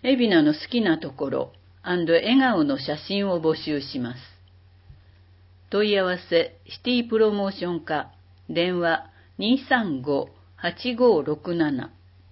海老名の好きなところ&笑顔の写真を募集します。問い合わせシティプロモーション課電話 235-8567。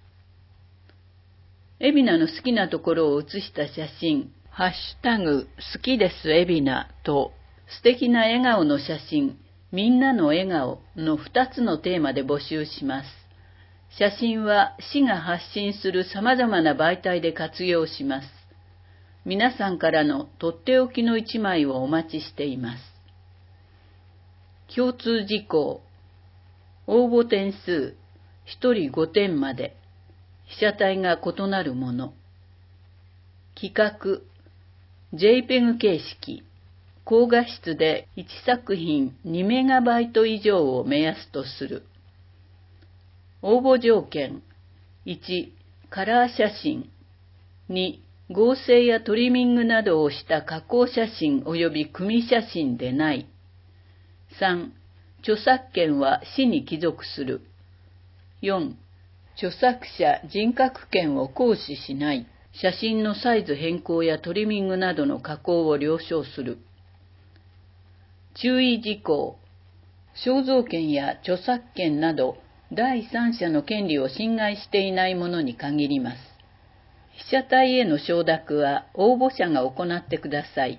海老名の好きなところを写した写真、ハッシュタグ好きです海老名と素敵な笑顔の写真、みんなの笑顔の2つのテーマで募集します。写真は市が発信する様々な媒体で活用します。皆さんからのとっておきの1枚をお待ちしています。共通事項、応募点数1人5点まで、被写体が異なるもの。企画、JPEG 形式、高画質で1作品2メガバイト以上を目安とする。応募条件、1、カラー写真、2、合成やトリミングなどをした加工写真及び組写真でない。3、著作権は市に帰属する。4、著作者人格権を行使しない。写真のサイズ変更やトリミングなどの加工を了承する。注意事項、肖像権や著作権など第三者の権利を侵害していないものに限ります。被写体への承諾は応募者が行ってください。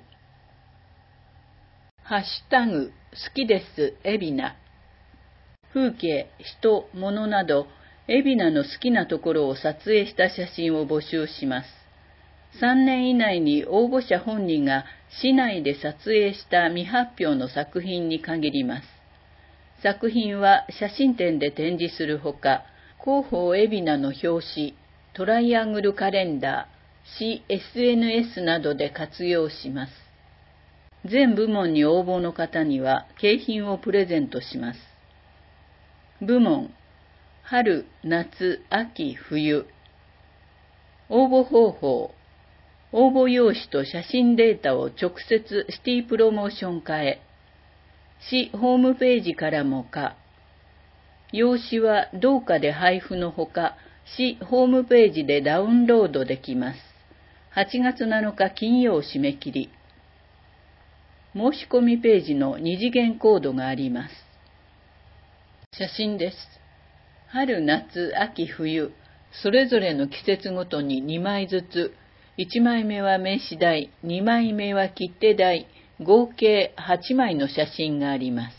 ハッシュタグ好きです海老名。風景、人、物など海老名の好きなところを撮影した写真を募集します。3年以内に応募者本人が市内で撮影した未発表の作品に限ります。作品は写真展で展示するほか、広報海老名の表紙、トライアングルカレンダー、市 SNS などで活用します。全部門に応募の方には景品をプレゼントします。部門、春、夏、秋、冬。応募方法、応募用紙と写真データを直接シティプロモーション課へ。市ホームページからもか。用紙は同課で配布のほか、市ホームページでダウンロードできます。8月7日金曜締め切り。申し込みページの2次元コードがあります。写真です。春、夏、秋、冬、それぞれの季節ごとに2枚ずつ、1枚目は名刺代、2枚目は切手代、合計8枚の写真があります。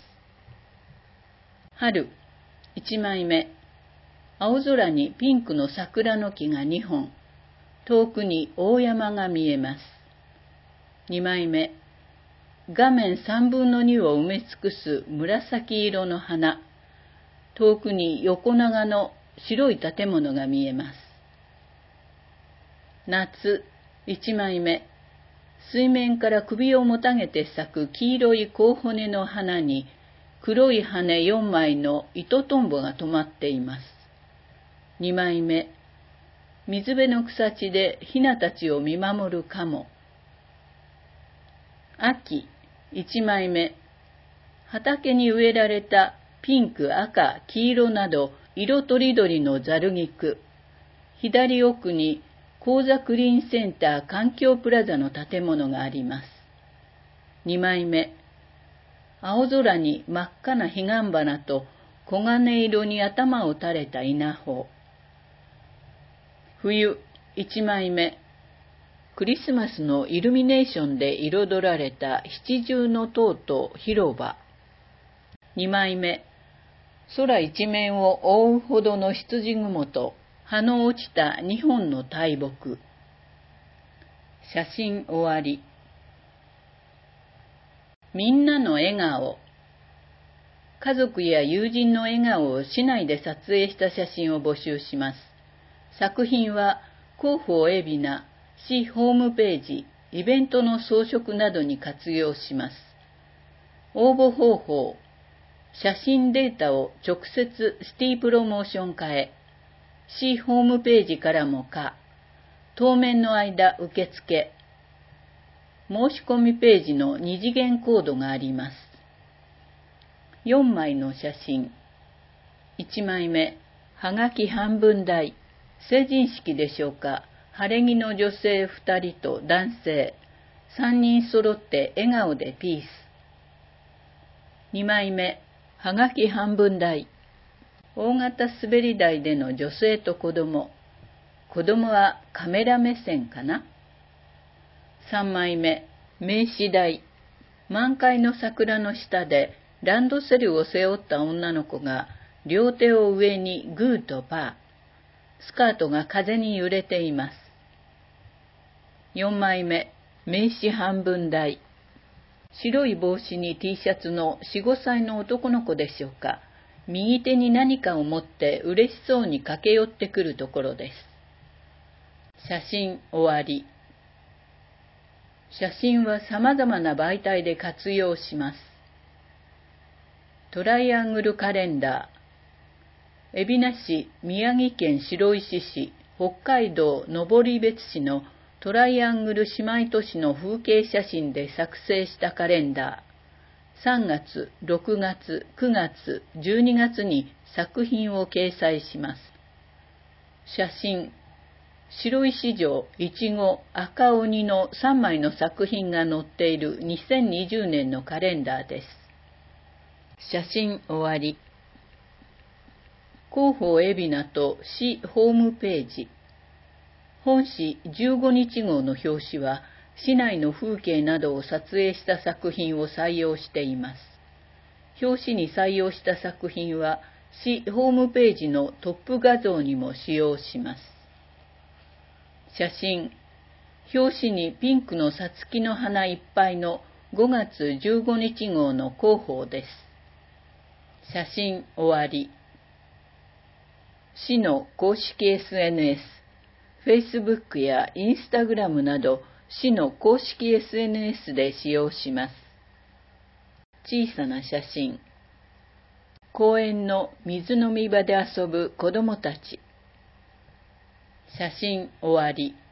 春、1枚目。青空にピンクの桜の木が2本。遠くに大山が見えます。2枚目。画面3分の2を埋め尽くす紫色の花。遠くに横長の白い建物が見えます。夏、1枚目。水面から首をもたげて咲く黄色い紅骨の花に、黒い羽4枚の糸トンボが止まっています。2枚目。水辺の草地でヒナたちを見守るカモ。秋、1枚目。畑に植えられたピンク、赤、黄色など色とりどりのザル菊。左奥に高座クリーンセンター環境プラザの建物があります。2枚目。青空に真っ赤な彼岸花と黄金色に頭を垂れた稲穂。冬、1枚目。クリスマスのイルミネーションで彩られた七重の塔と広場。2枚目。空一面を覆うほどの羊雲と葉の落ちた2本の大木。写真終わり。みんなの笑顔。家族や友人の笑顔を市内で撮影した写真を募集します。作品は広報海老名市ホームページ、イベントの装飾などに活用します。応募方法、写真データを直接シティプロモーション課へ、市ホームページからもか、当面の間受付、申し込みページの2次元コードがあります。4枚の写真。1枚目、はがき半分大。成人式でしょうか。 晴れ着の女性2人と男性3人揃って笑顔でピース。2枚目、はがき半分台。大型滑り台での女性と子供。子供はカメラ目線かな。3枚目、名刺台。満開の桜の下でランドセルを背負った女の子が両手を上にグーとパー。スカートが風に揺れています。4枚目、名刺半分台。白い帽子に T シャツの4、5歳の男の子でしょうか。右手に何かを持って嬉しそうに駆け寄ってくるところです。写真終わり。写真は様々な媒体で活用します。トライアングルカレンダー。海老名市、宮城県白石市、北海道登別市のトライアングル姉妹都市の風景写真で作成したカレンダー。3月、6月、9月、12月に作品を掲載します。写真。白石城、いちご、赤鬼の3枚の作品が載っている2020年のカレンダーです。写真終わり。広報海老名と市ホームページ。本誌15日号の表紙は、市内の風景などを撮影した作品を採用しています。表紙に採用した作品は、市ホームページのトップ画像にも使用します。写真。表紙にピンクのさつきの花いっぱいの5月15日号の広報です。写真終わり。市の公式 SNS、Facebook や Instagram など市の公式 SNS で使用します。小さな写真。公園の水飲み場で遊ぶ子どもたち。写真終わり。